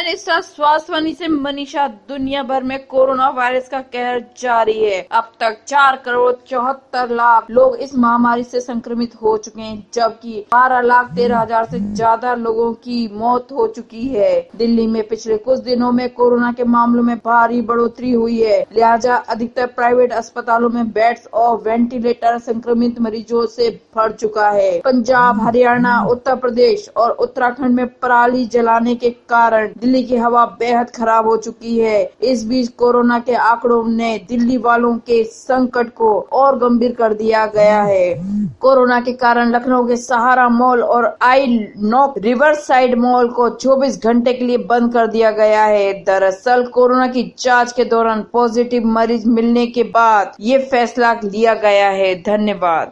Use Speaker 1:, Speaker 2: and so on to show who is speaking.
Speaker 1: Headline star स्वास्थ्यवाणी से मनीषा। दुनिया भर में कोरोना वायरस का कहर जारी है। अब तक 4,74,00,000 लोग इस महामारी से संक्रमित हो चुके हैं, जबकि 12,13,000 से ज्यादा लोगों की मौत हो चुकी है। दिल्ली में पिछले कुछ दिनों में कोरोना के मामलों में भारी बढ़ोतरी हुई है, लिहाजा अधिकतर प्राइवेट अस्पतालों में बेड्स और वेंटिलेटर संक्रमित मरीजों से भर चुका है। पंजाब, हरियाणा, उत्तर प्रदेश और उत्तराखंड में पराली जलाने के कारण दिल्ली की हवा बेहद खराब हो चुकी है। इस बीच कोरोना के आंकड़ों ने दिल्ली वालों के संकट को और गंभीर कर दिया गया है। कोरोना के कारण लखनऊ के सहारा मॉल और आई नॉक रिवर साइड मॉल को 24 घंटे के लिए बंद कर दिया गया है। दरअसल कोरोना की जांच के दौरान पॉजिटिव मरीज मिलने के बाद ये फैसला लिया गया है। धन्यवाद।